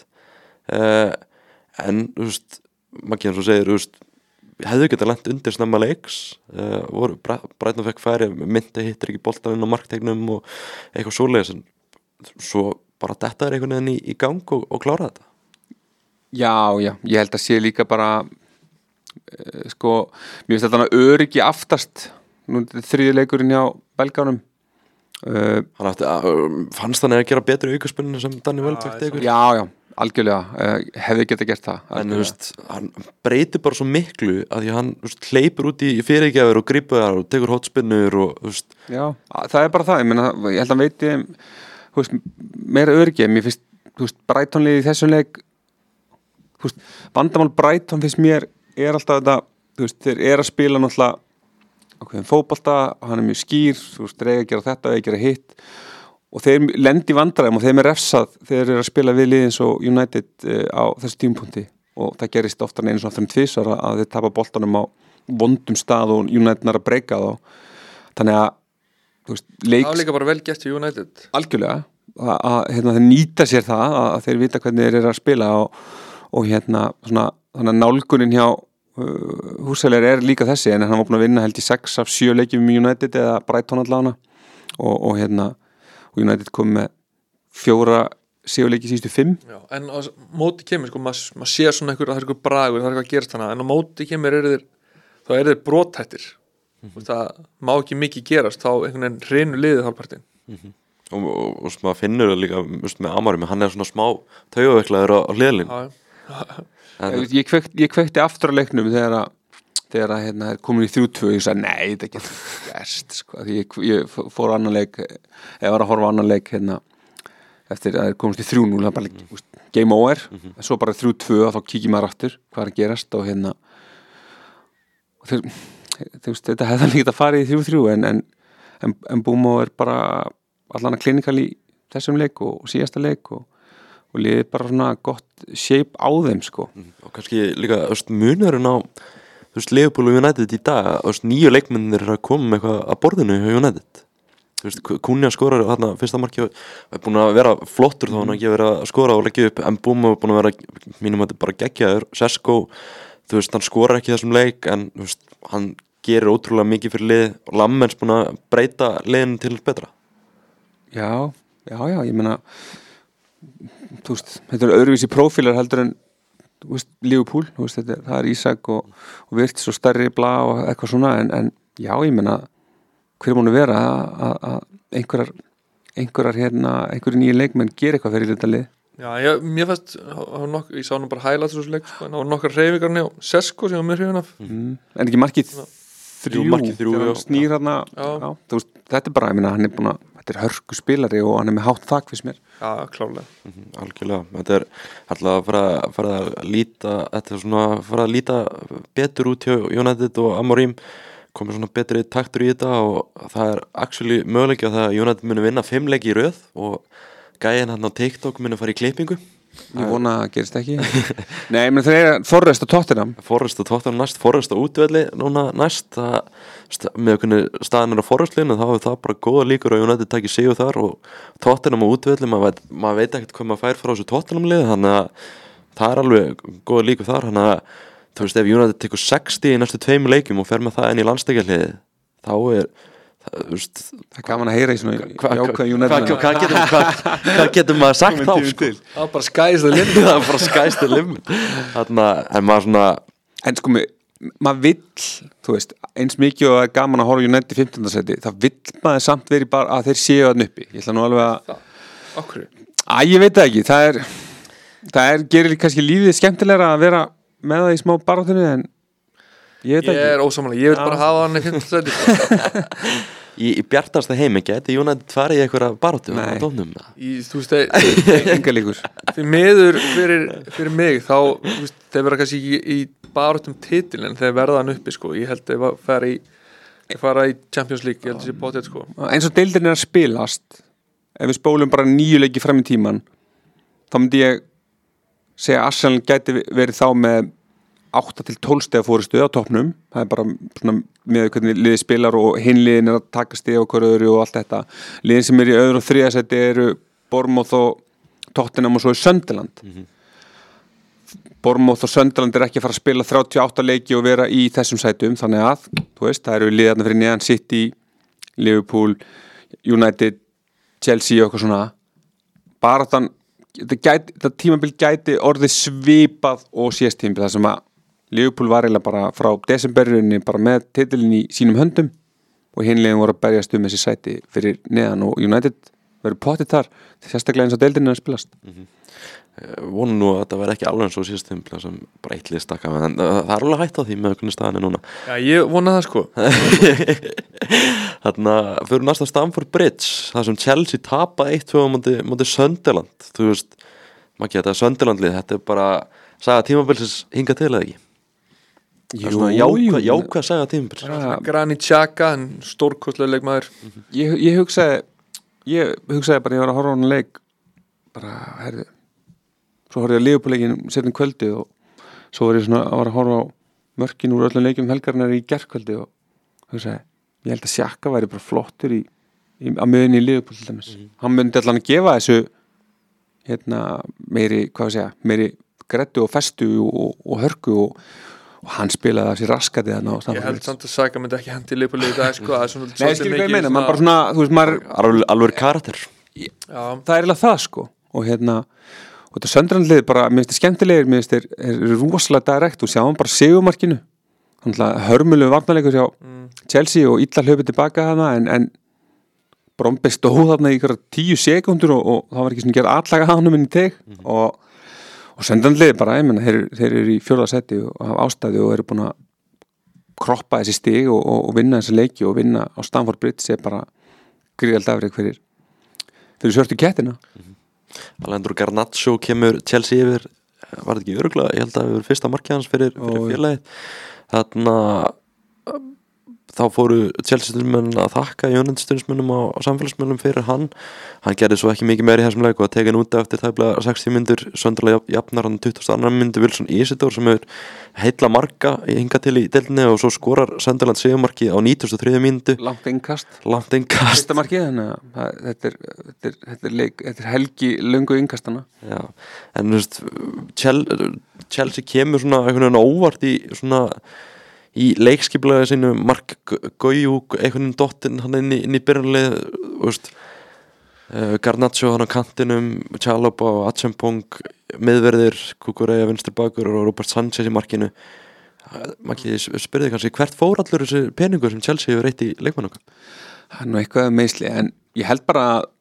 en, maður kemur svo segir, hefðu getað lent undir snemma leiks Brighton fekk færi, myndi hittir ekki boltan inn á marktegnum og eitthvað svoleiðis en svo bara þetta er einhvern veginn í gang og klára þetta Já, ég held að sé líka bara mér finnst þetta öryggi aftast nú er 3. leikurinn hjá belgánum fannst hann að gera betri aukaspunni sem Danny Welbeck tekur Já, algjörlega hefði getað gert það en hann breytir bara svo miklu að því hann hleypur út í fyrirgjafir og grípur þar og tekur hotspinnur og Já, það er bara það ég held að hann veiti meira öryggi mér finnst Brighton-liðið í þessum leik vandamál Brighton finnst mér er alltaf þetta þeir eru að spila náttúrulega fótbolta, hann er mjög skýr reyga að gera þetta, að gera hitt og þeir lendi í vandræðum og þeim er refsað þeir eru að spila við liðins og United á þessu tímapunkti og það gerist oftar en einu svona 5-2 að þeir tapa boltanum á vondum stað og United er að breyka þá þannig að það var líka bara vel gert í United algjörlega að þeir nýta sér það að þeir vita hvernig þeir eru að spila og svona nálgunin hjá Húsælir er líka þessi en hann var búin að vinna held í 6 af 7 leikjum í United eða Brighton allavega og United kom með 4 sigurleiki síðustu 5 Já, en á móti kemur maður sér svona það er eitthvað bragur, það er eitthvað að gerast hana en á móti kemur þá eru þeir brothættir það má ekki mikið gerast þá einhvern veginn hreinu liðið hálfpartinn og maður finnur það líka með Amorim, hann er svona smá taugaveiklaður á hliðlinn Ég kveikti aftur á leiknum þegar er komin í 3-2 og ég sagði nei, þetta getur gerst því ég fór annan leik ég var að horfa annan leik eftir að það komist í 3-0 það bara game over, svo bara 3-2 og þá kíkir maður aftur hvað er að gerast og þetta hefði líka að fara í 3-3 en Búmo er bara allan að klinikal í þessum leik og síðasta leik og liðið bara svona gott shape á þeim sko. Og kannski líka munurinn á Liverpool og United í dag, nýju leikmennir að koma með eitthvað að borðinu hjá United. Kunja skorar þarna fyrsta marki og er búin að vera flottur þá hann ekki verið að skora og leggja upp, en Mbeumo er búin að vera mínum að þetta bara geggjaður. Sesko, hann skorar ekki þessum leik en hann gerir ótrúlega mikið fyrir lið og Lammens búin að breyta liðinu til betra. Já, ég meina þetta er öðruvísi prófílar heldur en Liverpool, það er Ísak og Virts og stærri bla og eitthvað svona en já, ég meina hver múin að vera að einhverjar nýja leikmenn gera eitthvað fyrir þetta lið. Já, mér fannst ég sá nú bara highlights úr þessu leik en það var nokkar hreyfingar á Sesko sem var mér hrifin af en ekki markið 3 þegar hann snýr þarna þetta er bara, ég meina, hann er búin að þetta er hörku spilari og hann er með hátt þak fyrst mér. Já, klárlega. Algjörlega. Þetta er alltaf að fara að líta betur út hjá United og Amorim komið svona betri taktur í þetta og það er actually möguleiki að það United muni vinna 5 leiki í röð og gæinn hann á TikTok muni fara í klippingu. Ég vona að gerist ekki. Nei, menn það er Forrest og Tottenham næst, Forrest og útvelli núna næst, með hvernig staðan er á Forrestliðinu þá er það bara góða líkur að United taki sigur þar og Tottenham og útvelli, maður veit ekkert hvað maður fær frá þessu Tottenham lið, þannig að það er alveg góða líkur þar, þannig að ef United tekur 60 í næstu 2 leikjum og fer með það inn í landsleikjarliðið þá er það er gaman að heyra í svona jákvæð United. Hvað getur maður sagt þá sko? Það er bara sky's the limit. Það er bara sky's the limit. Þannig að maður svona en sko maður vill eins mikið og það er gaman að horfa United í 15. seti, það vill maður samt verið bara að þeir séu þarna uppi. Ég ætla nú alveg að Okkur? Ég veit það ekki, það gerir kannski lífið skemmtilegra að vera með það í smá baráttunni en ég er ósammála, ég vil bara hafa hann í 15. seti. Í bjartasta heimi geti United farið í einhverja baráttu á dómnum. Enga líkur. Því miður fyrir mig þá þeir verða kannski í baráttum titil en þeir verða hann uppi sko. Ég held að þeir fara í Champions League, ég held að það sé potið sko. Eins og deildin er að spilast ef við spólum bara 9 leiki fram í tíman þá myndi ég segja að Arsenal gæti verið þá með 8 til 12 stiga fórustu á toppnum, það er bara svona með hvernig liðið spilar og hinliðin er að taka stiga á hverju öðru og allt þetta. Liðin sem er í öðru og 3. seti eru Bournemouth og Tottenham og svo er Sunderland. Bournemouth og Sunderland er ekki að fara að spila 38 leiki og vera í þessum sætum, þannig að það eru liðarna fyrir neðan City, Liverpool, United, Chelsea og eitthvað svona. Bara það tímabil gæti orðið svipað og síðast tímabil þar sem að Liverpool var eiginlega bara frá desemberunni bara með titilin í sínum höndum og hinlegin voru að berjast þessi sæti fyrir neðan og United verður potið þar, sérstaklega eins og deildin er að spilast. Vonu nú að það verði ekki alveg eins og síðast tímabil sem bara eitt lið stakka, en það er alveg hægt á því með hvernig staðan er núna. Já, ég vona það sko. Þarna fyrir næsta Stamford Bridge, það sem Chelsea tapaði 1-2 móti Sunderland. Maður geta Sunderland-lið, þetta er bara saga tímabilsins hingað til eða ekki? Jákvæð saga tímabilsins. Granit Xhaka, en stórkostlega leikmaður. Ég hugsaði bara ég var að horfa á hann leik bara, herðu svo horfði ég að Liverpool-leikin setjum kvöldi og svo var ég að horfa á mörkin úr öllum leikjum helgarnar í gærkvöldi og hugsaði, ég held að Xhaka væri bara flottur á miðunni í Liverpool til dæmis. Hann myndi allan að gefa þessu meiri grettu og festu og hörku og hann spilaði af sér raskatið þarna. Ég held samt að Xhaka myndi ekki hendi Liverpool í dag sko. Nei, ég skil hvað ég meina, maður bara svona maður alveg karakter. Það er eiginlega það sko og og þetta Sunderland-lið bara, mér finnst þetta skemmtilegir, mér finnst þeir rosalega direkt og sjáum bara sigumarkinu þannig að hörmulegu varnarleikur hjá Chelsea og illa hlaupið tilbaka þarna en Bromby stóð þarna í 10 sekúndur og það var ekki svona gerð atlaga að hann inn í teg og Sunderland-lið bara, ég menna, þeir eru í 4. seti og hafa ástæði og eru búin að kroppa þessi stig og vinna þessi leiki og vinna á Stamford Bridge er bara gríðald afrek fyrir svörtu kettina. Alejandro Garnacho kemur Chelsea yfir, var þetta ekki örugglega, ég held að það hefur fyrsta markið hans fyrir félagið. Þarna þá fóru Chelsea-stundmenn að þakka United-stundmennum á samfélagsmiðlum fyrir hann gerði svo ekki mikið meira í þessum leik og að teka hann út eftir tæplega 60 mínútur Sunderland jafnar hann 22. mínútu Wilson Isidore sem er heilla marga hingað til í deildinni og svo skorar Sunderland sigurmarki á 93. mínútu langt innkast fyrsta markið, þannig að þetta er helgi löngu innkastana. Já, en þú veist Chelsea kemur svona einhvern veginn óvart í leikskiplega sínu Mark Guiú einhvern veginn dottinn hann inn í byrjanlið Garnacho hann á kantinum Chalobah og Achampong miðverðir, Kukureya vinstri bakur og Robert Sanchez í markinu Maggi, spyrði kannski hvert fór allur þessi peningur sem Chelsea hefur reitt í leikmannokk? Það er nú eitthvað meðsli en ég held bara að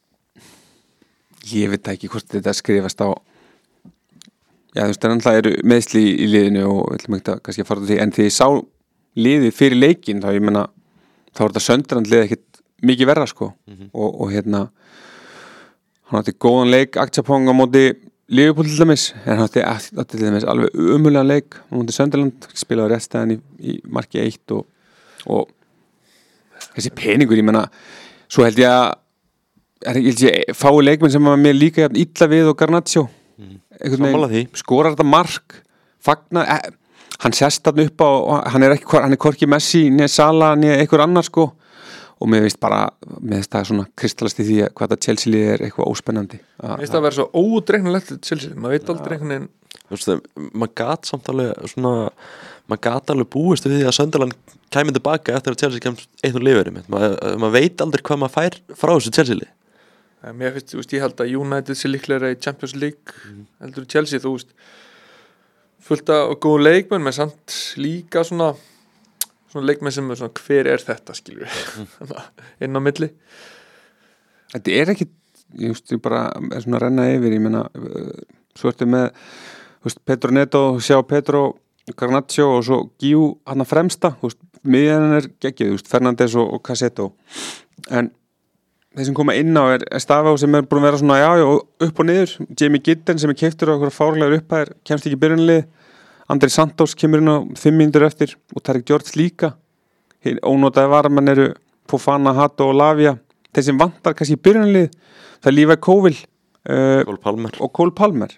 ég veit ekki hvort þetta skrifast á já, þú veist, það eru meðsli í liðinu og við ætlum ekki að kannski að fara til því en því ég sá liðið fyrir leikinn þá ég meina, þá er þetta Sunderland liðið ekkert mikið verra sko og hérna hann átti góðan leik Achampong á móti Liverpool til dæmis en hann átti til dæmis alveg umulegan leik á móti Sunderland, spilaði réttstæðan í marki 1 og þessi peningur, ég meina svo held ég að fái leikmenn sem var mér líka jafn illa við og Garnacho skorar þetta mark fagna, hann sest þarna upp á hann er hvorki Messi, neð Sala neð einhver annar sko og mér veist bara, mér veist það svona kristallast í því að hvað það Chelsea lið er eitthvað óspennandi mér veist það að vera svo ódreiknulegt Chelsea, maður veit aldrei einhvern veginn þú veist, maður gat samt alveg svona, maður gat alveg búist við því að Sunderland kæmi tilbaka eftir að Chelsea kemst 1-0 yfir maður veit aldrei hvað maður fær frá þessu Chelsea lið mér finnst, þú veist, ég held að United sé líklega í Champions League heldur Chelsea, þú veist fullt af góð leikmenn með samt líka svona leikmenn sem er svona hver er þetta skilur inn á milli þetta er ekki ég bara er svona að renna yfir ég meina, svo ertu með Pedro Neto, Sjá Pedro Garnacho og svo Guiú hann að fremsta, miðjan er geggið Fernandes og Cassetto en þeir sem koma inn á er Stafá sem er búin að vera svona já, upp og niður Jamie Gidden sem er keiftur á okkur fárlegur upphæðir kemst ekki í byrjunlið Andri Santos kemur inn á 5 mínútur eftir og Tarik George líka ónotaði varamenn eru Fofana, Hato og Lavia þeir sem vantar kannski í byrjunlið það er Levi Colwill og Cole Palmer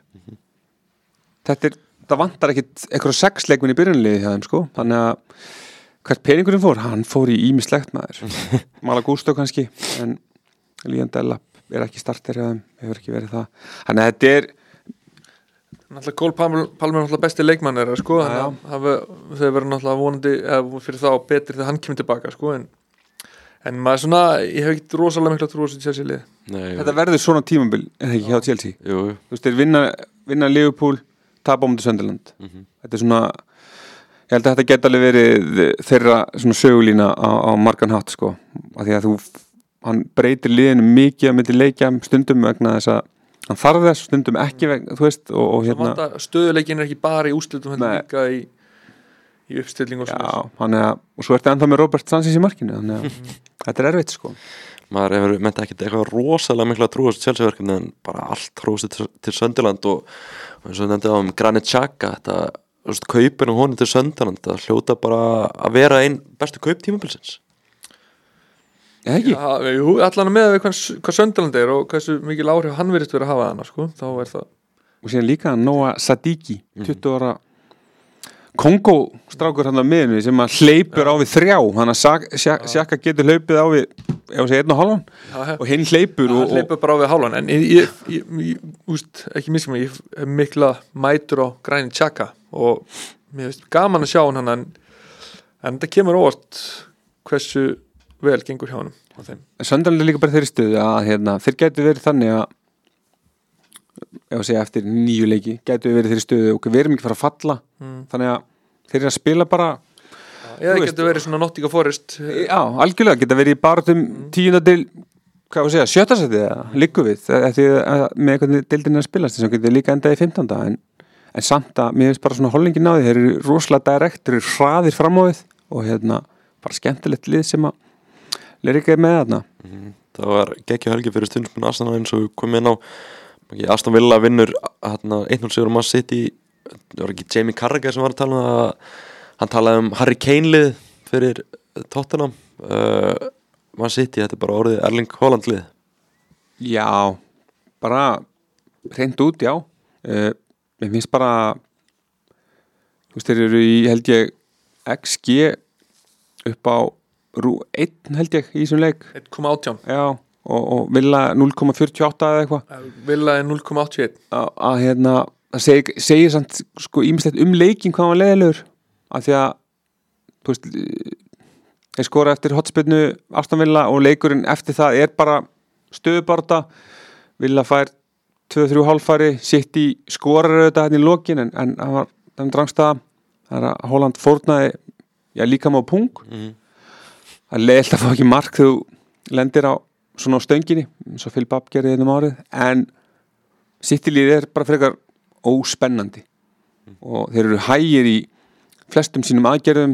það vantar ekkit eitthvað 6 leikmenn í byrjunlið hjá þeim sko þannig að hvert peningurinn fór, hann fór í ýmislegt maður Malagusto kannski en Liam Delap er ekki starter hjá þeim, hefur ekki verið það þannig að þetta er náttúrulega Cole Palmer er náttúrulega besti leikmann sko, þeir verður náttúrulega vonandi fyrir þá betri þegar hann kemur tilbaka sko, en maður svona ég hef ekki rosalega miklu að trúa þessu Chelsea lið þetta verður svona tímabil en ekki hjá Chelsea þú veist, þeir vinna Liverpool, tapa á móti Sunderland þetta er svona ég held að þetta geta alveg verið þeirra svona sögulína á margan hátt sko, af því að hann breytir liðinu mikið að myndi leikja stundum vegna þess að hann þarf þess, stundum ekki vegna, þú veist og hérna stöðuleikin er ekki bara í úrslitum hann líka í uppstilling og svona og svo ertu ennþá með Robert Sanchez í markinu þannig að þetta er erfitt sko maður hefur meint ekki eitthvað rosalega miklu að trúa þessu Chelsea-verkefni en bara allt hrósið til Sunderland og eins og nefndi á Granit Xhaka þetta kaupinu honum til Sunderland það hljóta bara að vera einn bestu kaup tímabilsins ekki? Jú, allan með hvað Sunderland er og hversu mikil áhrif hann virðist verið að hafa hana sko, þá er það og síðan líka Noah Sadiki 20 ára Kongo strákur hann á miðinu sem að hleypur á við 3 hann að Xhaka getur hlaupið á við ef að segja 1,5 og hinn hleypur hann hleypur bara á við hálfan en ég úst, ekki miskum ég hef mikla mætur á Granit Xhaka og mér finnst gaman að sjá hann en það kemur óvart hversu vel gengur hjá honum á þeim. Sunderland er líka bara þeirri stöðu að þeir gætu verið þannig að ef að segja eftir 9 leiki gætu verið þeirri stöðu og við erum ekki fara að falla þannig að þeir eru að spila bara eða getur verið svona Nottingham Forest já, algjörlega, geta verið í barátum 10. til, hvað var að segja, 7. sæti eða liggur við, með eitthvað deildin að spilast þess að getur líka endað í 15. en samt að mér finnst bara svona hollingin á því þeir eru rosalega direkt, þeir eru hraðir fram á við og bara skemmtilegt lið sem að Lerika er með þarna það var geggjuð helgi fyrir stundsmenn Arsenal eins og kom inn á Aston Villa vinnur 1-0 sigur Man City það var ekki Jamie Carragher sem var að tala hann talaði Harry Kane lið fyrir Tottenham Man City, þetta bara orðið Erling Haaland lið. Já, bara hreint út, já. Mér finnst bara, þú veist, þeir eru í, held ég, XG upp á 1 held ég í þessum leik. 1,18. Já, og Villa 0,48 eða eitthvað. Villa er 0,81. Að hérna, það segir samt sko ýmislegt leikin hvað hann var leiðilegur, af því að þú veist, þeir skora eftir hotspinnu Aston Villa og leikurinn eftir það er bara stöðubarta. Villa fær 2-3 hálffæri, City skorar auðvitað hérna í lokin en hann var drangstaða. Það að Haaland fórnaði líka með pung. Það er leiðilt að fá ekki mark þegar þú lendir á svona á stönginni eins og Phil Babb gerði einum árið, en City-liðið er bara frekar óspennandi og þeir eru hægir í flestum sínum aðgerðum.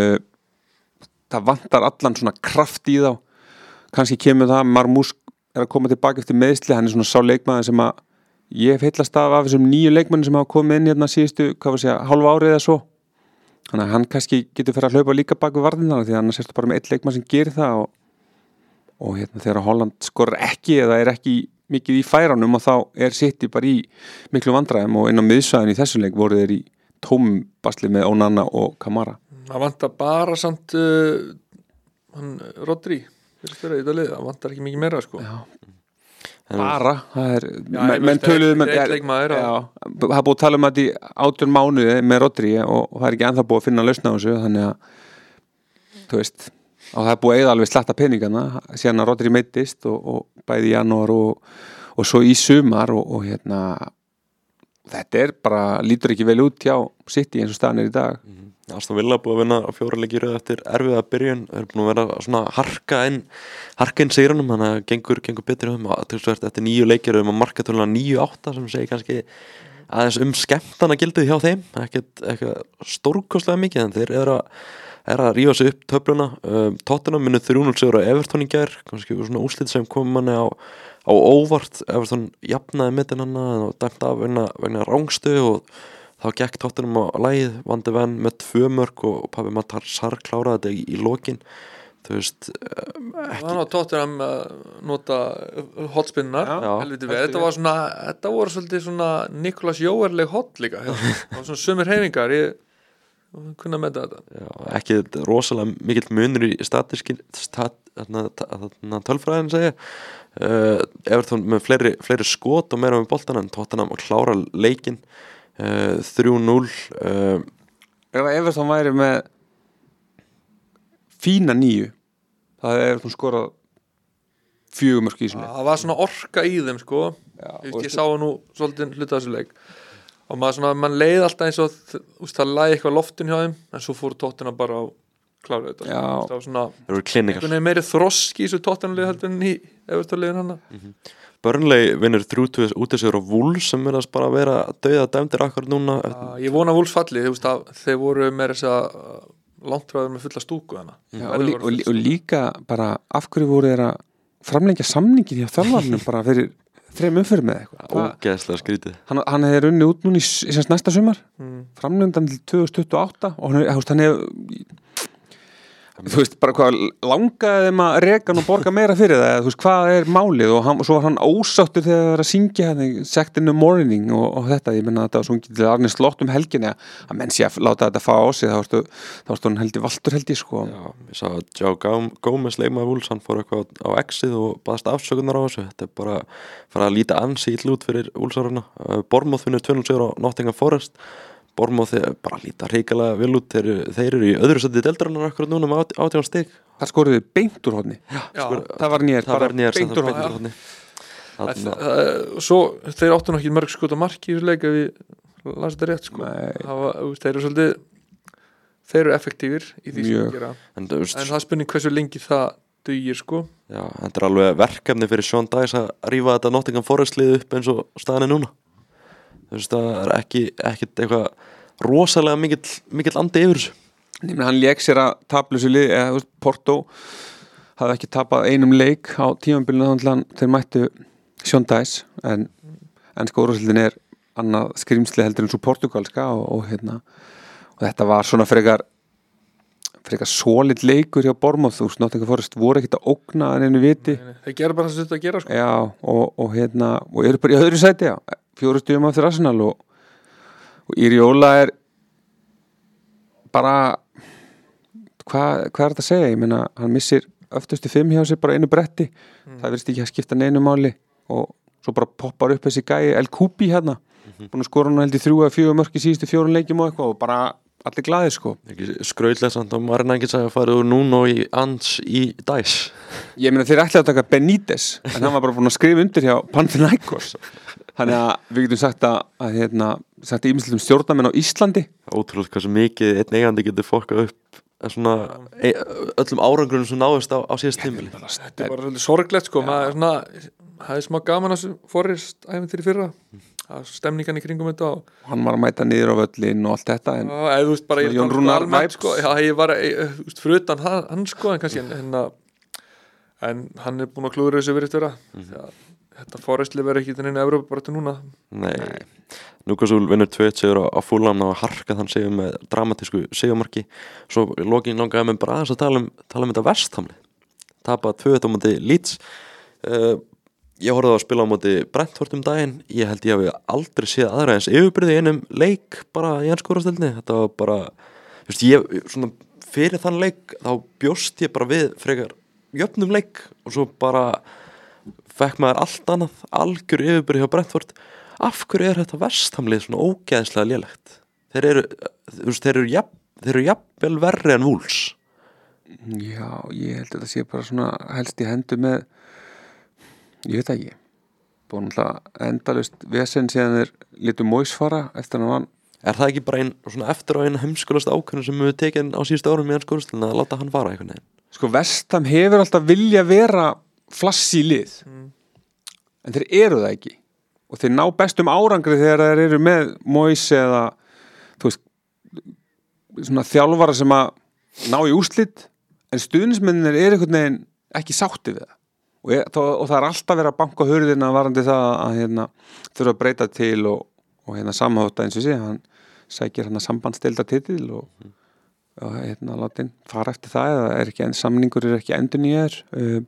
Það vantar allan svona kraft í þá. Kannski kemur það, Marmús er að koma tilbaka eftir meiðsli, hann er svona sá leikmaður sem að ég hef heillast af þessum 9 leikmannum sem hafa komið inn hérna síðustu, hálfa árið eða svo. Þannig að hann kannski getur fyrir að hlaupa líka bak við varnirnar, því að hann sérstu bara með 1 leikmann sem gerir það og hérna þegar Haaland skorur ekki eða er ekki mikið í færanum og þá er City bara í miklu vandræðum og inn á miðsvæðinu í þessu leik voru þeir í tómum basli með Onana og Kamara. Það vantar bara samt Rodri það vantar ekki mikið meira sko. Já. Bara, það er menn töluðu það er búið að tala um að í 18 mánuði með Rodri og það er ekki ennþá búið að finna lausn á þessu, þannig að þú veist, og það er búið að eyða alveg slatta peningana síðan að Rodri meiddist og bæði í janúar og svo í sumar og hérna þetta er bara, lítur ekki vel út hjá City eins og staðan er í dag. Aston Villa búið að vinna 4 leiki í röð eftir erfiða byrjun, þeir eru búin að vera svona harka inn sigranum, þannig að gengur betur eftir 9 leikir að markatöluna 9-8 sem segir kannski aðeins skemmtana gildið hjá þeim, ekki stórkostlega mikið, en þeir eru að rífa sig upp töfluna. Tottenham minnur 3-0 sigur á Everton í gær, kannski svona úrslit sem kom manni á óvart. Everton jafnaði mittin hann og dæmt af vegna rángstu og þá gekk Tottenham á lagið, Van de Ven með 2 mörk og Pape Matar Sarr kláraði þetta í lokin. Þú veist, Þannig að Tottenham nota hotspinnar, helviti vel. Þetta voru svolítið svona Nicolas Jóerleg hot líka, og svona sumir hreyfingar, ég kunna með þetta. Já, ekki rosalega mikill munur í tölfræðin segja. Everton með fleiri skot og meira með boltan en Tottenham að klára leikinn. 3-0. Ef Everton væri með fína 9, það er Everton skorað 4 mörk í svona. Það var svona orka í þeim sko. Ég sá nú svolítið hluta þessu leik og mann leið alltaf eins og það lægi eitthvað loftin hjá þeim, en svo fóru Tottenham bara á klára þetta. Það var svona það voru klinikar. Meiri þrosk í þessu Tottenham-lið heldur en í Everton-liðin hana. Burnley vinnur 3-2 útisigur á Wolves sem verðast bara að vera dauða dæmdir akkur núna. Ég vona að Wolves falli, þeir voru meira þess að langtræður með fulla stúku hana. Og líka bara af hverju voru þeir að framlengja samningin hjá þjálfarnum bara fyrir 3 umferðir með eitthvað. Ógeðslega skrítið. Hann hefði runnið út núna í næsta sumar, framlengdan til 2028 og hann hefði þú veist bara hvað langaði þeim að reka og borga meira fyrir það, þú veist hvað er málið og svo var hann ósáttur þegar það var að syngja Sect in the Morning og þetta, ég menna þetta var sungið til Arne Slott helginni að menn sé að láta þetta fá á sig, þá varst hann heldur valtur held ég sko. Já, ég sá að Joe Gomez leikmaður Wolves, hann fór eitthvað á X-ið og baðast afsökunar á þessu, þetta er bara fara að líta ansi illa út fyrir Wolvesarana. Bournemouth vinnur 2-0 sigur á Nottingham Forest. Bournemouth bara líta hrikalega vel út, þeir eru í öðru sæti deildarinnar akkurat núna með 18 stig. Það skoruðu beint úr horni. Það var nýjar beint úr horni. Svo þeir áttu nokkið mörg skot á marki í þessu leik ef ég las þetta rétt sko. Þeir eru svolítið, þeir eru effektífir í því sem gera, en það er spurning hversu lengi það dugir sko. Já, þetta er alveg verkefni fyrir Sean Dyche að rífa þetta Nottingham Forest lið upp eins og staðan er núna. Þú veist, það er ekkit eitthvað rosalega mikill andi yfir þessu. Hann lék sér að taplausu lið, Porto hafði ekki tapað einum leik á tímabilinu þannig þeir mættu Sean Dyche, en ennska úrvalsdeildin er annað skrimsli heldur en svo portugalska og þetta var svona frekar frekar solid leikur hjá Bournemouth, þú veist, Nottingham Forest voru ekkert að ógna að neinu viti. Þeir gera bara það sem þetta að gera sko. Já, og eru bara í öðru sæti, já, 4 stigum eftir Arsenal og Íriola bara hvað er þetta að segja? Ég meina, hann missir öftustu 5 hjá sér bara einu bretti, það virðist ekki að skipta neinu máli og svo bara poppar upp þessi gæi El Kubi hérna, búin að skora hann held í 3 eða 4 mörk í síðustu 4 leikjum og eitthvað og bara allir glaðir sko. Ekki skrautlega samt að Marina ekki sagði að fara úr Nuno í Ans í Dæs. Ég meina þeir ætlaði að taka Benítez en hann var bara búin að skrifa undir hjá Panathinaikos. Þannig að við getum sagt sagt ýmislegt stjórnarmenn á Íslandi. Ótrúlega hversu mikið einn eigandi getur fokkað upp svona öllum árangurinn sem náðust á síðast tímabili. Þetta bara svolítið sorglegt sko, maður svona hafði smá gaman að þessu Forrest ævintýri fyrra, stemningan í kringum þetta og hann var að mæta niður á völlin og allt þetta en eða þú veist bara Jón Rúnar vibes sko, já ég var fyrir utan hann sko en kannski en hann búinn að klúðra þessu verið vera þetta Forrest lifir ekki til neina Evrópu bara til núna. Nei, Newcastle vinnur 2-1 sigur á Fulham og harka þann sigur með dramatísku sigurmarki. Svo lokin langaði mig bara aðeins að tala um þetta West Hamli. Tapað 2-1 á móti Leeds. Ég horfði á að spila á móti Brentford daginn. Ég held ég hafi aldrei séð aðra eins yfirbyrði einum leik bara í ensku úrvalsdeildinni. Þetta var bara, þú veist, ég svona fyrir þann leik þá bjóst ég bara við frekar jöfnum leik og svo bara fekk maður allt annað, algjör yfirbyrði hjá Brentford. Af hverju þetta West Hamlið svona ógeðslega lélegt? Þeir eru jafnvel verri en Wolves. Já, ég held að þetta sé bara svona helst í hendu með ég veit ekki búin alltaf endalaust vesen síðan þeir litu Moyes fara eftir hann vann. Er það ekki bara svona eftir á einu heimskulast ákvörðun sem við tekið á síðustu árum í ensku úrvalsdeildinni að láta hann fara einhvern veginn? Sko West Ham hefur alltaf vilja vera flassi í lið en þeir eru það ekki og þeir ná bestum árangri þegar þeir eru með Moyes eða þú veist svona þjálfara sem að ná í úrslit en stuðnismennir eru einhvern veginn ekki sátti við það og það er alltaf verið að banka hurðina varandi það að þurfa að breyta til og samhátta eins og sé hann sækir sambandsdeildartitil og látin fara eftir það eða samningur er ekki endurnýjaður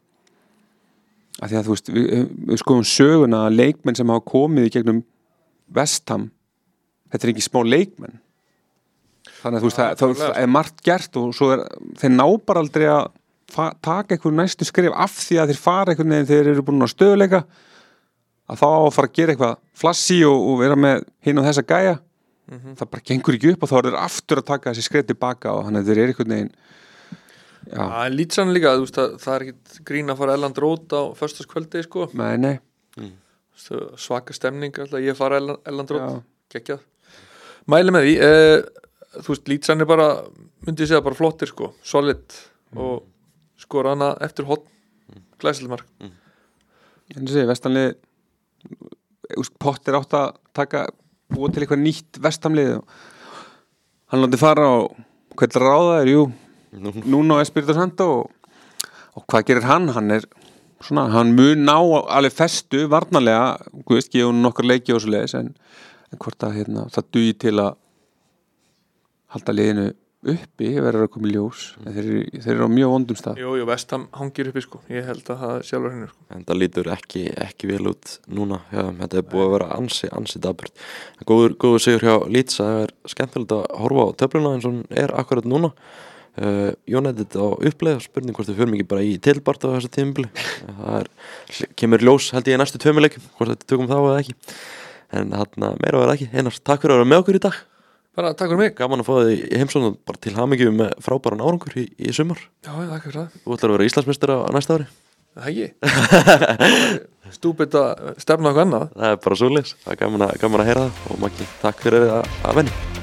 af því að þú veist við skoðum söguna að leikmenn sem hafa komið í gegnum West Ham þetta er ekki smá leikmenn þannig að þú veist það er margt gert og svo þeir ná bara aldrei að taka einhver næstu skrif af því að þeir fara einhvern veginn þegar þeir eru búin að stöðuleika að þá að fara að gera eitthvað flassi og vera með hinn og þessa gæja það bara gengur ekki upp og þá er þeir aftur að taka þessi skrif tilbaka og þannig að þeir eru einhvern veginn Lítsann líka, þú veist að það er ekki grín að fara Elland Road á föstudagskvöldi sko. Nei. Svaka stemning alltaf, ég fara Elland Road geggjað. Mæli með því þú veist, Lítsann er bara myndi ég segja bara flottir sko, solid og skora hana eftir hotn glæsileg mark. En þú segir, Vestanlið Potter átt að búa til eitthvað nýtt Vestamlið og hann láti fara og hvernig ráða er, Nuno Espirito Santo og hvað gerir hann? Hann er svona, hann mun ná alveg festu varnarlega, gefa hún nokkur leiki og svo leiðis en hvort að það dugi til að halda liðinu uppi verður að koma í ljós þeir eru á mjög vondum stað. Jú, West Ham hangir uppi sko, ég held að það sjálfur henni sko. En það lítur ekki vel út núna, þetta er búið að vera ansi daburt. Góður sigur hjá Leeds, það er skemmtilegt að horfa á töfluna eins og er akkurat núna. United á uppleið, spurning hvort við förum ekki bara í tilbart á þessu tímabili. Það kemur ljós held ég í næstu 2 leikjum, hvort þetta tökum þá eða ekki. En meira var ekki. Einars, takk fyrir að vera með okkur í dag. Bara takk fyrir mig. Gaman að fá þig í heimsókn og bara til hamingju með frábæran árangur í sumar. Já, takk fyrir það. Þú ætlar að vera Íslandsmeistari á næsta ári. Það ekki. Stúpid að stefna okkur annað. Það er bara svoleiðis. Það er gaman að heyra það og Maggi, takk fyrir að venja.